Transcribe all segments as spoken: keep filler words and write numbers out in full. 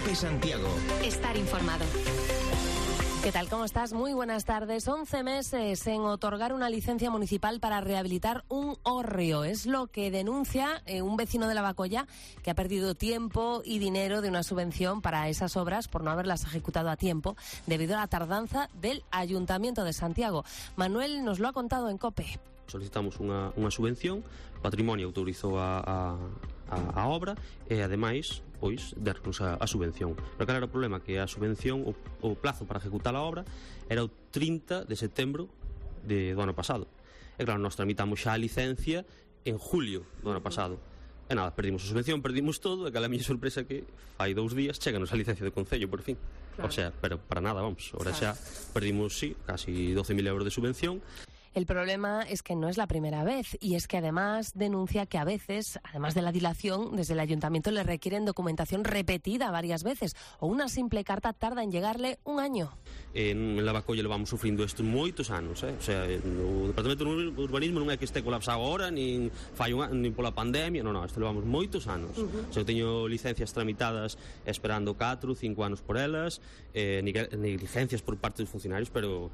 COPE Santiago. Estar informado. ¿Qué tal? ¿Cómo estás? Muy buenas tardes. once meses en otorgar una licencia municipal para rehabilitar un hórreo. Es lo que denuncia eh, un vecino de Lavacolla que ha perdido tiempo y dinero de una subvención para esas obras por no haberlas ejecutado a tiempo debido a la tardanza del Ayuntamiento de Santiago. Manuel nos lo ha contado en COPE. Solicitamos unha, unha subvención, Patrimonio autorizou a, a, a, a obra e, ademais, pois, dernos a, a subvención. Pero cal era o problema? Que a subvención, o, o plazo para ejecutar a obra era o trinta de setembro de, do ano pasado. E claro, nós tramitamos xa a licencia en julio do ano pasado. E nada, perdimos a subvención, perdimos todo, e cal a miña sorpresa que fai dous días cheganos a licencia de Concello, por fin. Claro. O sea, pero para nada, vamos, ahora xa perdimos, sí, casi doce mil euros de subvención. El problema es que no es la primera vez y es que además denuncia que a veces, además de la dilación, desde el ayuntamiento le requieren documentación repetida varias veces o una simple carta tarda en llegarle un año. En Lavacolla levamos sufrindo isto moitos anos, eh? O sea, o Departamento de Urbanismo non é que este colapsado agora, nin fai un, nin pola pandemia, non, non, isto levamos moitos anos. Uh-huh. O sea, eu teño licencias tramitadas esperando catro, cinco anos por elas, eh, negligencias por parte dos funcionarios, pero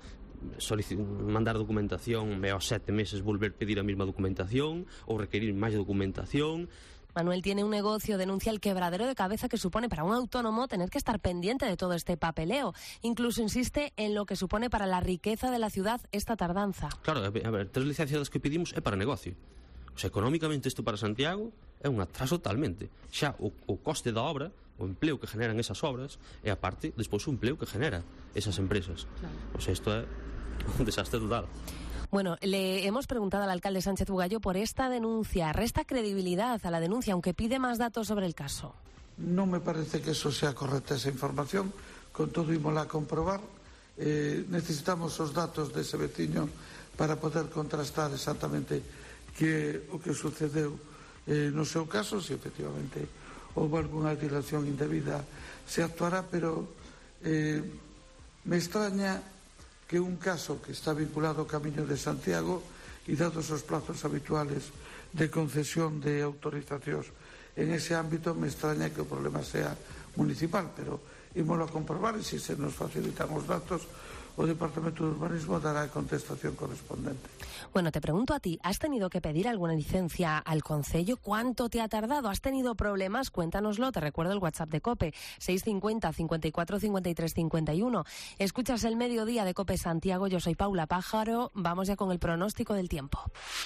mandar documentación e aos sete meses volver pedir a mesma documentación ou requerir máis documentación. Manuel tiene un negocio, denuncia el quebradero de cabeza que supone para un autónomo tener que estar pendiente de todo este papeleo. Incluso insiste en lo que supone para la riqueza de la ciudad esta tardanza. Claro, a ver, tres licencias que pedimos é para negocio. O sea, económicamente isto para Santiago é un atraso totalmente. Xa o, o coste da obra, o empleo que generan esas obras, e aparte, despois o empleo que genera esas empresas. Claro. O sea, isto é un desastre total. Bueno, le hemos preguntado al alcalde Sánchez Bugallo por esta denuncia. ¿Resta credibilidad a la denuncia, aunque pide más datos sobre el caso? No me parece que eso sea correcta, esa información. Con todo, ímola a comprobar. Eh, necesitamos os datos dese veciño para poder contrastar exactamente que o que sucedeu eh, no seu caso, se efectivamente houve algunha dilación indebida se actuará, pero eh, me extraña que un caso que está vinculado ao Camiño de Santiago e dados os plazos habituales de concesión de autorizacións en ese ámbito, me extraña que o problema sea municipal, pero ímolo a comprobar e se se nos facilitan os datos o Departamento de Urbanismo dará a contestación correspondente. Bueno, te pregunto a ti, ¿has tenido que pedir alguna licencia al Concello? ¿Cuánto te ha tardado? ¿Has tenido problemas? Cuéntanoslo, te recuerdo el WhatsApp de COPE, seis cincuenta, cincuenta y cuatro, cincuenta y tres, cincuenta y uno. Escuchas el mediodía de COPE Santiago, yo soy Paula Pájaro, vamos ya con el pronóstico del tiempo.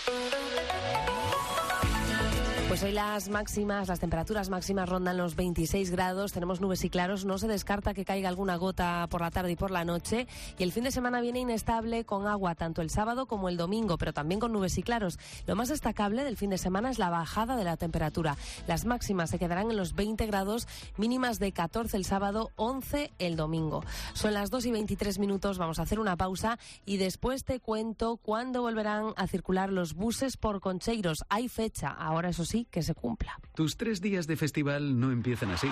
Pues hoy las máximas, las temperaturas máximas rondan los veintiséis grados, tenemos nubes y claros, no se descarta que caiga alguna gota por la tarde y por la noche, y el fin de semana viene inestable con agua tanto el sábado como el domingo, pero también con nubes y claros. Lo más destacable del fin de semana es la bajada de la temperatura. Las máximas se quedarán en los veinte grados, mínimas de catorce el sábado, once el domingo. Son las dos y veintitrés minutos, vamos a hacer una pausa y después te cuento cuándo volverán a circular los buses por Concheiros. Hay fecha, ahora eso sí, que se cumpla. Tus tres días de festival no empiezan así.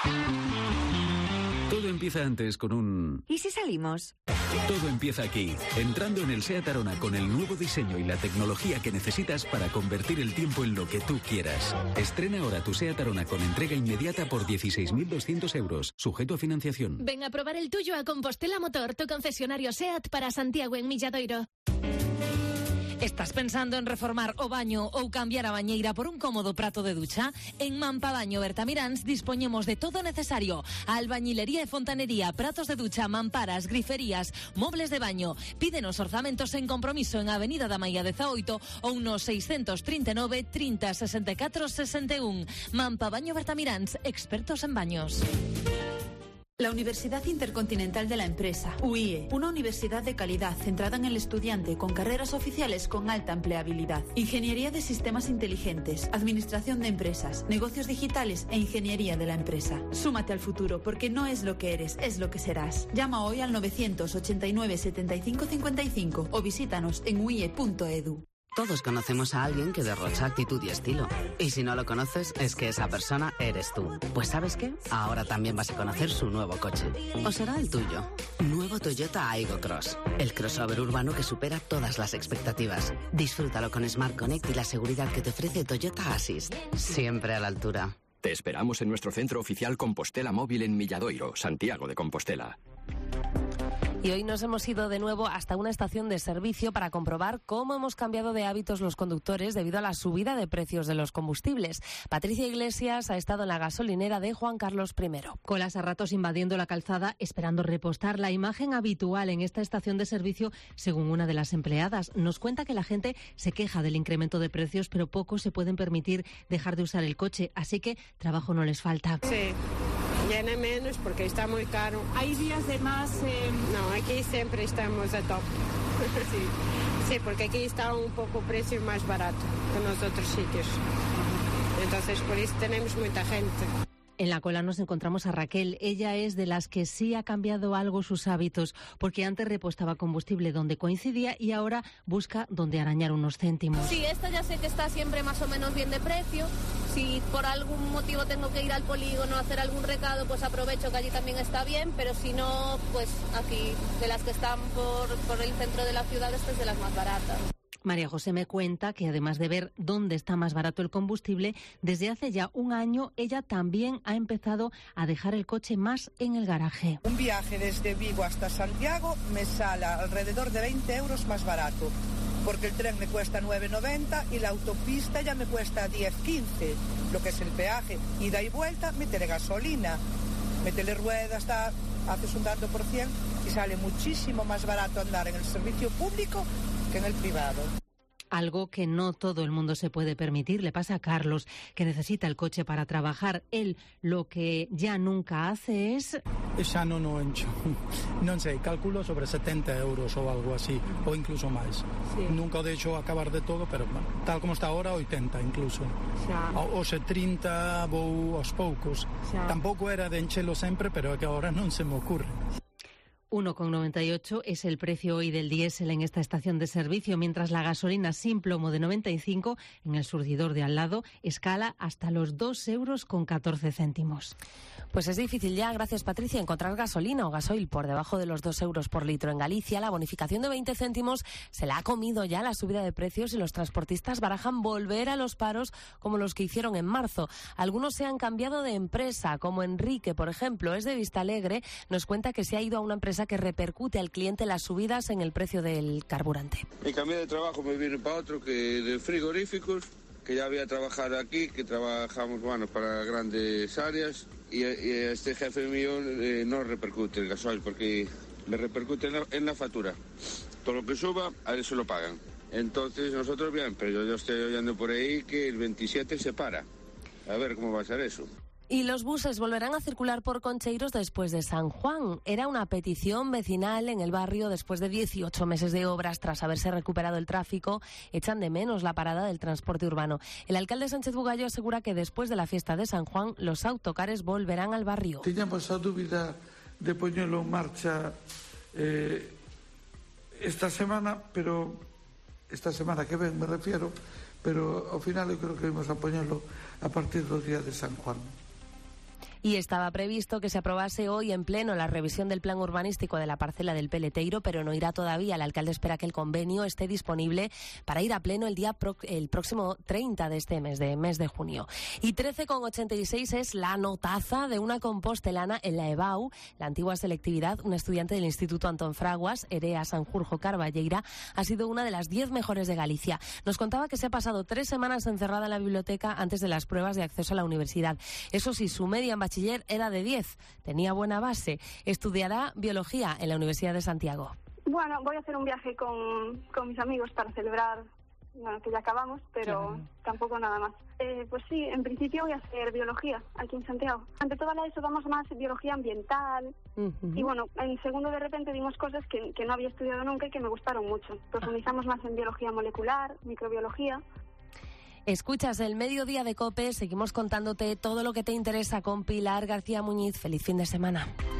Todo empieza antes con un... ¿Y si salimos? Todo empieza aquí, entrando en el SEAT Arona con el nuevo diseño y la tecnología que necesitas para convertir el tiempo en lo que tú quieras. Estrena ahora tu SEAT Arona con entrega inmediata por dieciséis mil doscientos euros, sujeto a financiación. Ven a probar el tuyo a Compostela Motor, tu concesionario SEAT para Santiago en Milladoiro. Estás pensando en reformar o baño ou cambiar a bañeira por un cómodo prato de ducha? En Mampabaño Bertamiráns dispoñemos de todo necesario: albañilería e fontanería, pratos de ducha, mamparas, griferías, mobles de baño. Pídenos orzamentos en compromiso en Avenida da Maia dezaoito ou no seiscentos trinta e nove, trinta, sesenta e catro, sesenta e un. Mampabaño Bertamiráns, expertos en baños. La Universidad Intercontinental de la Empresa, U I E, una universidad de calidad centrada en el estudiante con carreras oficiales con alta empleabilidad. Ingeniería de sistemas inteligentes, administración de empresas, negocios digitales e ingeniería de la empresa. Súmate al futuro, porque no es lo que eres, es lo que serás. Llama hoy al novecientos ochenta y nueve, setenta y cinco, cincuenta y cinco o visítanos en u i e punto e d u. Todos conocemos a alguien que derrocha actitud y estilo. Y si no lo conoces, es que esa persona eres tú. Pues ¿sabes qué? Ahora también vas a conocer su nuevo coche. ¿O será el tuyo? Nuevo Toyota Aygo Cross. El crossover urbano que supera todas las expectativas. Disfrútalo con Smart Connect y la seguridad que te ofrece Toyota Assist. Siempre a la altura. Te esperamos en nuestro centro oficial Compostela Móvil en Milladoiro, Santiago de Compostela. Y hoy nos hemos ido de nuevo hasta una estación de servicio para comprobar cómo hemos cambiado de hábitos los conductores debido a la subida de precios de los combustibles. Patricia Iglesias ha estado en la gasolinera de Juan Carlos primero. Colas a ratos invadiendo la calzada esperando repostar. La imagen habitual en esta estación de servicio, según una de las empleadas, nos cuenta que la gente se queja del incremento de precios, pero pocos se pueden permitir dejar de usar el coche, así que trabajo no les falta. Sí. Llena menos porque está muy caro. ¿Hay días de más? Eh... No, aquí siempre estamos a top. sí. sí, porque aquí está un poco precio más barato que en los otros sitios. Entonces, por eso tenemos mucha gente. En la cola nos encontramos a Raquel. Ella es de las que sí ha cambiado algo sus hábitos, porque antes repostaba combustible donde coincidía y ahora busca donde arañar unos céntimos. Sí, esta ya sé que está siempre más o menos bien de precio. Si por algún motivo tengo que ir al polígono a hacer algún recado, pues aprovecho que allí también está bien, pero si no, pues aquí, de las que están por, por el centro de la ciudad, esta es de las más baratas. María José me cuenta que además de ver dónde está más barato el combustible, desde hace ya un año ella también ha empezado a dejar el coche más en el garaje. Un viaje desde Vigo hasta Santiago me sale alrededor de veinte euros más barato, porque el tren me cuesta nueve noventa y la autopista ya me cuesta diez quince, lo que es el peaje. Ida y vuelta, métele gasolina, métele ruedas, da, haces un tanto por cien y sale muchísimo más barato andar en el servicio público que en el privado. Algo que no todo el mundo se puede permitir. Le pasa a Carlos, que necesita el coche para trabajar. Él lo que ya nunca hace es... Xa non o encho. Non sei, calculo sobre setenta euros ou algo así, ou incluso máis. Sí. Nunca o deixo acabar de todo, pero bueno, tal como está ahora, oitenta incluso. Xa. O se trinta vou aos poucos. Xa. Tampouco era de enchelo sempre, pero é que ahora non se me ocurre. uno con noventa y ocho es el precio hoy del diésel en esta estación de servicio, mientras la gasolina sin plomo de noventa y cinco en el surtidor de al lado escala hasta los dos euros con catorce céntimos. Pues es difícil ya, gracias Patricia, encontrar gasolina o gasoil por debajo de los dos euros por litro. En Galicia la bonificación de veinte céntimos se la ha comido ya la subida de precios y los transportistas barajan volver a los paros como los que hicieron en marzo. Algunos se han cambiado de empresa, como Enrique, por ejemplo, es de Vistalegre, nos cuenta que se ha ido a una empresa que repercute al cliente las subidas en el precio del carburante. Me cambié de trabajo, me vine para otro, que de frigoríficos, que ya había trabajado aquí, que trabajamos bueno, para grandes áreas, y, y este jefe mío eh, no repercute el gasoil, porque le repercute en la, en la factura. Todo lo que suba, a él se lo pagan. Entonces nosotros bien, pero yo, yo estoy oyendo por ahí que el veintisiete se para. A ver cómo va a ser eso. Y los buses volverán a circular por Concheiros después de San Juan. Era una petición vecinal en el barrio después de dieciocho meses de obras. Tras haberse recuperado el tráfico, echan de menos la parada del transporte urbano. El alcalde Sánchez Bugallo asegura que después de la fiesta de San Juan, los autocares volverán al barrio. Teníamos a dúbida de ponerlo en marcha eh, esta semana, pero esta semana que ven me refiero, pero ao final eu creo que vamos a ponerlo a partir do día de San Juan. Y estaba previsto que se aprobase hoy en pleno la revisión del plan urbanístico de la parcela del Peleteiro, pero no irá todavía. El alcalde espera que el convenio esté disponible para ir a pleno el día pro, el próximo treinta de este mes, de mes de junio. Y trece con ochenta y seis es la notaza de una compostelana en la EBAU, la antigua selectividad. Una estudiante del Instituto Antón Fraguas, Erea Sanjurjo Carballeira, ha sido una de las diez mejores de Galicia. Nos contaba que se ha pasado tres semanas encerrada en la biblioteca antes de las pruebas de acceso a la universidad. Eso sí, su media en bachiller era de diez, tenía buena base. Estudiará biología en la Universidad de Santiago. Bueno, voy a hacer un viaje con, con mis amigos para celebrar, bueno, que ya acabamos, pero claro, tampoco nada más. Eh, pues sí, en principio voy a hacer biología aquí en Santiago. Ante toda la ESO damos más biología ambiental, uh-huh. Y bueno, en segundo de repente vimos cosas que, que no había estudiado nunca y que me gustaron mucho. Profundizamos más en biología molecular, microbiología. Escuchas el Mediodía de COPE, seguimos contándote todo lo que te interesa con Pilar García Muñiz. Feliz fin de semana.